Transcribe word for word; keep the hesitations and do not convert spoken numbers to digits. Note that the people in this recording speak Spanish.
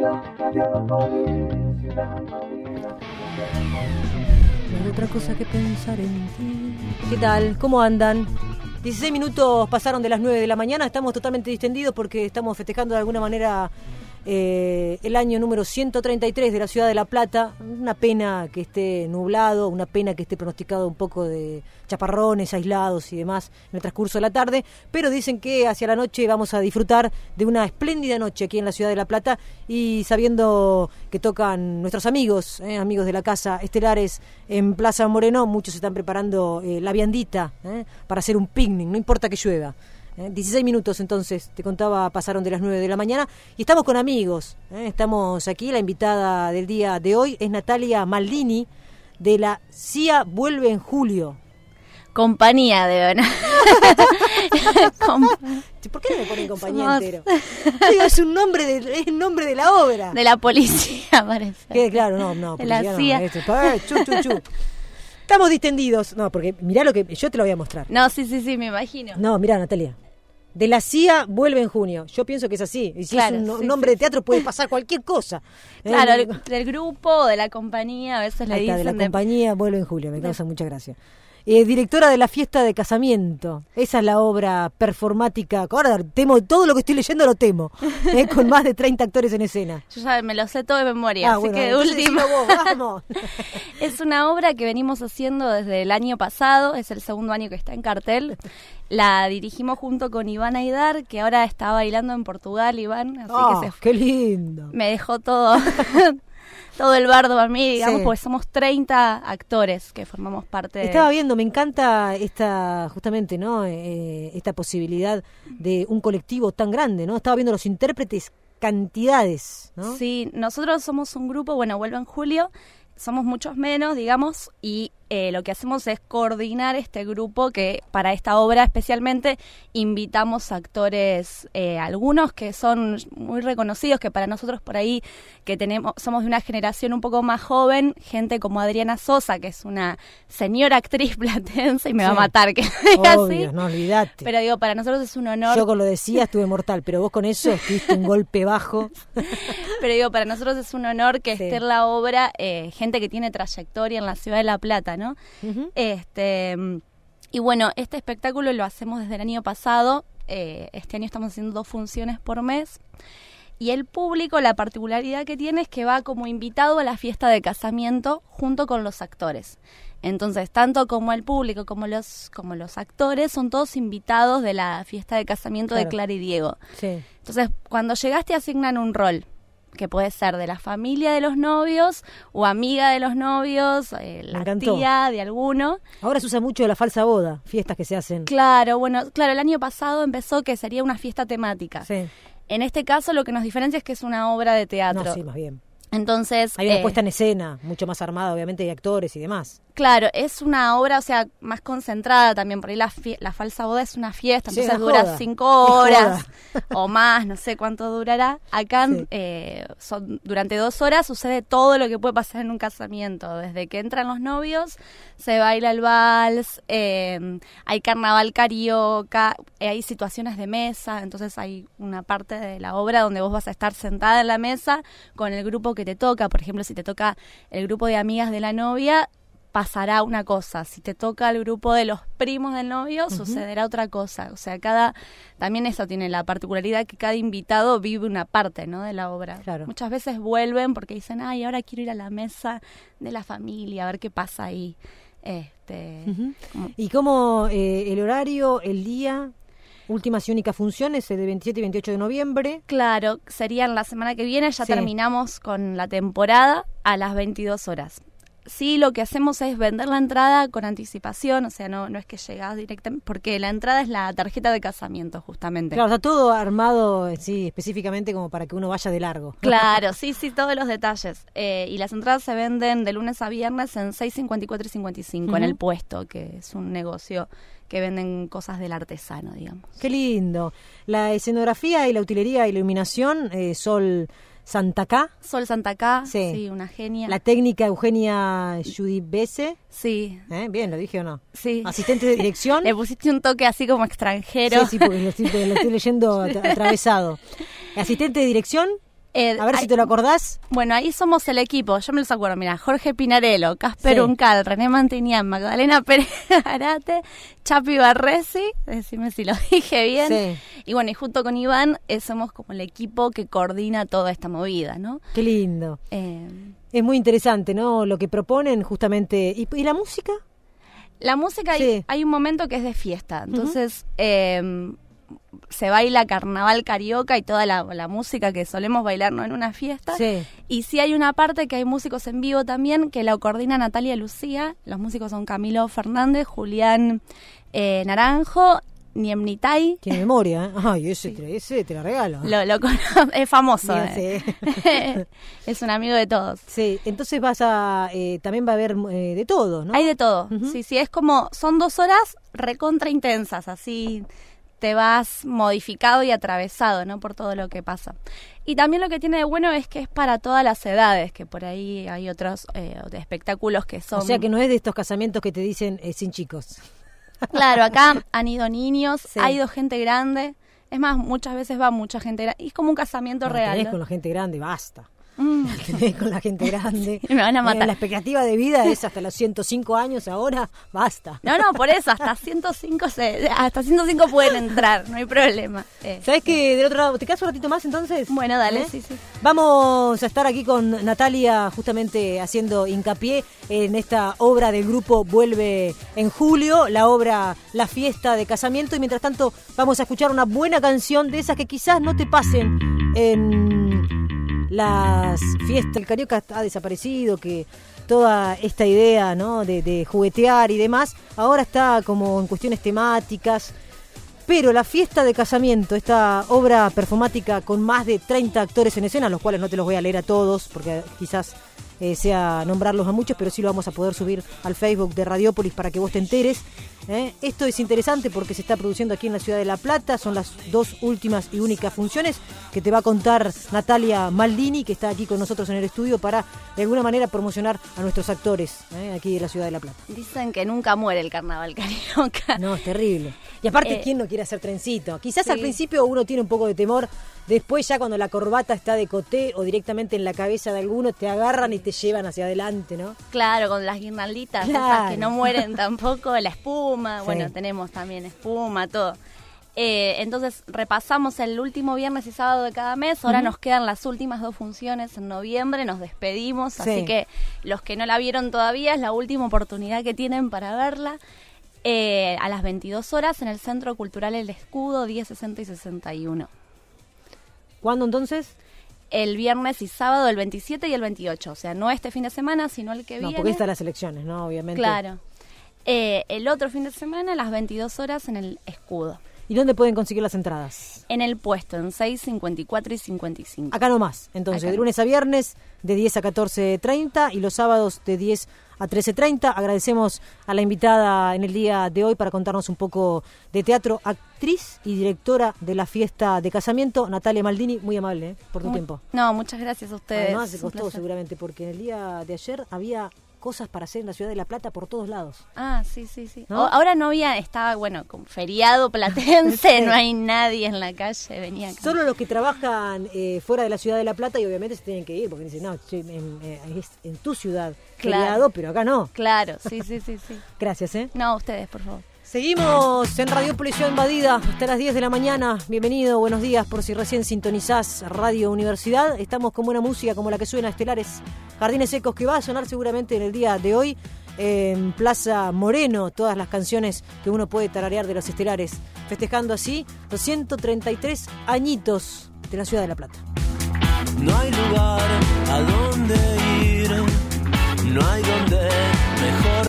No hay otra cosa que pensar en ti. ¿Qué tal? ¿Cómo andan? dieciséis minutos pasaron de las nueve de la mañana. Estamos totalmente distendidos porque estamos festejando de alguna manera eh, el año número ciento treinta y tres de la ciudad de La Plata. Una pena que esté nublado, una pena que esté pronosticado un poco de chaparrones aislados y demás en el transcurso de la tarde, pero dicen que hacia la noche vamos a disfrutar de una espléndida noche aquí en la ciudad de La Plata, y sabiendo que tocan nuestros amigos, eh, amigos de la casa Estelares en Plaza Moreno, muchos están preparando eh, la viandita eh, para hacer un picnic, no importa que llueva. Eh, dieciséis minutos entonces, te contaba, pasaron de las nueve de la mañana y estamos con amigos. Eh, estamos aquí, la invitada del día de hoy es Natalia Maldini de la C I A Vuelve en Julio. Compañía de Ona. Com- ¿Por qué no me ponen compañía Somos... entero? Digo, es un nombre de, es el nombre de la obra. De la policía, parece. Que claro, no, no, de la no, C I A. Esto, eh, chu, chu, chu. Estamos distendidos. No, porque mirá lo que yo te lo voy a mostrar. No, sí, sí, sí, me imagino. No, mirá, Natalia. De la C I A Vuelve en Junio. Yo pienso que es así. Y si claro, es un sí, nombre sí, de teatro, puede pasar cualquier cosa. Claro, eh, el, del grupo, de la compañía, a veces le Ahí está, dicen. de la de... compañía Vuelve en Julio, me causa de... mucha gracia. Eh, directora de la fiesta de casamiento. Esa es la obra performática. Ahora temo, todo lo que estoy leyendo lo temo. Eh, con más de treinta actores en escena. Yo ya me lo sé todo de memoria, ah, así bueno, que de último. Vos, vamos. Es una obra que venimos haciendo desde el año pasado, es el segundo año que está en cartel. La dirigimos junto con Iván Aidar, que ahora está bailando en Portugal, Iván. Así oh, que se... qué lindo. Me dejó todo. Todo el bardo a mí, digamos, sí. Porque somos treinta actores que formamos parte de... Estaba viendo, me encanta esta, justamente, ¿no? Eh, esta posibilidad de un colectivo tan grande, ¿no? Estaba viendo los intérpretes, cantidades, ¿no? Sí, nosotros somos un grupo, bueno, Vuelve en Julio, somos muchos menos, digamos, y eh, lo que hacemos es coordinar este grupo que para esta obra especialmente invitamos actores, eh, algunos que son muy reconocidos, que para nosotros por ahí, que tenemos somos de una generación un poco más joven, gente como Adriana Sosa, que es una señora actriz platense, y me sí. va a matar que diga Obvio, así. No olvidate. Pero digo, para nosotros es un honor. Yo con lo decía estuve mortal, pero vos con eso estuviste un golpe bajo. Pero digo, para nosotros es un honor que sí. esté en la obra eh, gente que tiene trayectoria en la ciudad de La Plata, ¿no? Uh-huh. Este, y bueno, este espectáculo lo hacemos desde el año pasado. Eh, este año estamos haciendo dos funciones por mes. Y el público, la particularidad que tiene es que va como invitado a la fiesta de casamiento junto con los actores. Entonces, tanto como el público como los como los actores son todos invitados de la fiesta de casamiento claro. de Clara y Diego. Sí. Entonces, cuando llegas te asignan un rol, que puede ser de la familia de los novios o amiga de los novios, eh, la tía de alguno. Ahora se usa mucho la falsa boda, fiestas que se hacen. Claro, bueno, claro, el año pasado empezó que sería una fiesta temática. Sí. En este caso lo que nos diferencia es que es una obra de teatro. No, sí, más bien. Entonces... Hay una eh, puesta en escena, mucho más armada, obviamente, de actores y demás. Claro, es una obra, o sea, más concentrada también. Por ahí la, fie- la falsa boda es una fiesta, sí, entonces una dura joda. cinco horas o más, no sé cuánto durará. Acá sí. eh, son, durante dos horas sucede todo lo que puede pasar en un casamiento. Desde que entran los novios, se baila el vals, eh, hay carnaval carioca, eh, hay situaciones de mesa, entonces hay una parte de la obra donde vos vas a estar sentada en la mesa con el grupo que te toca. Por ejemplo, si te toca el grupo de amigas de la novia, pasará una cosa. Si te toca el grupo de los primos del novio, uh-huh. sucederá otra cosa. O sea, cada también eso tiene la particularidad que cada invitado vive una parte, ¿no?, de la obra. Claro. Muchas veces vuelven porque dicen, ay, ahora quiero ir a la mesa de la familia, a ver qué pasa ahí. Este, uh-huh. como... ¿Y cómo eh, el horario, el día? Últimas y únicas funciones, el de veintisiete y veintiocho de noviembre. Claro, serían la semana que viene, ya sí. terminamos con la temporada a las veintidós horas. Sí, lo que hacemos es vender la entrada con anticipación, o sea, no no es que llegás directamente, porque la entrada es la tarjeta de casamiento, justamente. Claro, está todo armado, sí, específicamente como para que uno vaya de largo. Claro, sí, sí, todos los detalles. Eh, y las entradas se venden de lunes a viernes en seis cincuenta y cuatro y cincuenta y cinco, uh-huh. en El Puesto, que es un negocio que venden cosas del artesano, digamos. Qué lindo. La escenografía y la utilería y la iluminación, eh, Sol Santacá. Sol Santacá, sí. sí, una genia. La técnica Eugenia Judibese. Sí. ¿Eh? Bien, ¿lo dije o no? Sí. Asistente de dirección. Le pusiste un toque así como extranjero. Sí, sí, porque lo estoy, lo estoy leyendo at- atravesado. Asistente de dirección. Eh, A ver hay, si te lo acordás. Bueno, ahí somos el equipo, yo me los acuerdo, mira, Jorge Pinarello, Casper Sí. Uncal, René Mantiñán, Magdalena Pérez Arate, Chapi Barresi, decime si lo dije bien. Sí. Y bueno, y junto con Iván eh, somos como el equipo que coordina toda esta movida, ¿no? Qué lindo. Eh, Es muy interesante, ¿no? Lo que proponen justamente. ¿Y, y la música? la música, Sí. hay, hay un momento que es de fiesta, entonces... Uh-huh. eh, se baila carnaval carioca y toda la, la música que solemos bailarnos en una fiesta. Sí. Y sí hay una parte que hay músicos en vivo también, que la coordina Natalia Lucía. Los músicos son Camilo Fernández, Julián eh, Naranjo, Niemnitai. Tiene memoria, ¿eh? Ay, ese, Sí. te, ese te lo regalo. Lo, lo conozco, es famoso. Bien, eh. sí. Es un amigo de todos. Sí, entonces vas a... Eh, también va a haber eh, de todo, ¿no? Hay de todo. Uh-huh. Sí, sí, es como... Son dos horas recontra intensas, así... te vas modificado y atravesado, ¿no? Por todo lo que pasa. Y también lo que tiene de bueno es que es para todas las edades, que por ahí hay otros eh, espectáculos que son... O sea que no es de estos casamientos que te dicen eh, sin chicos. Claro, acá han ido niños, Sí. ha ido gente grande. Es más, muchas veces va mucha gente grande. Y es como un casamiento No, real. tenés ¿no? con la gente grande, basta. Mm. Tenés con la gente grande. Sí, me van a matar. Eh, la expectativa de vida es hasta los ciento cinco años ahora, basta. No, no, por eso, hasta ciento cinco, se, hasta ciento cinco pueden entrar, no hay problema. Eh, ¿Sabés que del otro lado, te quedas un ratito más entonces? Bueno, dale, ¿Eh? sí, sí. Vamos a estar aquí con Natalia justamente haciendo hincapié en esta obra del grupo Vuelve en Julio, la obra La Fiesta de Casamiento, y mientras tanto vamos a escuchar una buena canción de esas que quizás no te pasen en las fiestas. El carioca ha desaparecido, que toda esta idea, ¿no? de, de juguetear y demás, ahora está como en cuestiones temáticas. Pero La Fiesta de Casamiento, esta obra performática con más de treinta actores en escena, los cuales no te los voy a leer a todos, porque quizás eh, sea nombrarlos a muchos, pero sí lo vamos a poder subir al Facebook de Radiópolis para que vos te enteres. ¿eh? Esto es interesante porque se está produciendo aquí en la ciudad de La Plata, son las dos últimas y únicas funciones que te va a contar Natalia Maldini, que está aquí con nosotros en el estudio para de alguna manera promocionar a nuestros actores ¿eh? aquí de la ciudad de La Plata. Dicen que nunca muere el carnaval carioca. No, es terrible. Y aparte, Eh, ¿quién no quiere hacer trencito? Quizás sí. al principio uno tiene un poco de temor, después ya cuando la corbata está de coté o directamente en la cabeza de alguno, te agarran y te llevan hacia adelante, ¿no? Claro, con las guirnalditas, Claro. esas que no mueren tampoco, la espuma, Sí. bueno, tenemos también espuma, todo. Eh, entonces repasamos el último viernes y sábado de cada mes, ahora Uh-huh. nos quedan las últimas dos funciones en noviembre, nos despedimos, Sí. así que los que no la vieron todavía es la última oportunidad que tienen para verla. Eh, a las veintidós horas en el Centro Cultural El Escudo, diez sesenta y sesenta y uno. ¿Cuándo entonces? El viernes y sábado, el veintisiete y el veintiocho, o sea, no este fin de semana, sino el que No, viene. porque están las elecciones, ¿no? Obviamente. Claro. Eh, el otro fin de semana a las veintidós horas en el Escudo. ¿Y dónde pueden conseguir las entradas? En el puesto, en seis, cincuenta y cuatro y cincuenta y cinco. Acá nomás. Entonces, Acá de lunes a viernes, de diez a catorce treinta y los sábados de diez a trece treinta. Agradecemos a la invitada en el día de hoy para contarnos un poco de teatro, actriz y directora de La Fiesta de Casamiento, Natalia Maldini. Muy amable ¿eh? por tu Muy- tiempo. No, muchas gracias a ustedes. Además, se Es un costó placer. seguramente, porque en el día de ayer había cosas para hacer en la ciudad de La Plata por todos lados. Ah, sí, sí, sí. ¿No? O- ahora no había, estaba, bueno, con feriado platense, Sí. no hay nadie en la calle, venía acá. Solo los que trabajan eh, fuera de la ciudad de La Plata y obviamente se tienen que ir, porque dicen, no, che, en, eh, es en tu ciudad, Claro. feriado, pero acá no. Claro, sí, sí, sí, sí. Gracias, ¿eh? No, ustedes, por favor. Seguimos en Radio Policía Invadida hasta las diez de la mañana. Bienvenido, buenos días por si recién sintonizás Radio Universidad. Estamos con buena música como la que suena Estelares Jardines Secos, que va a sonar seguramente en el día de hoy en Plaza Moreno. Todas las canciones que uno puede tararear de los Estelares, festejando así los ciento treinta y tres añitos de la ciudad de La Plata. No hay lugar a donde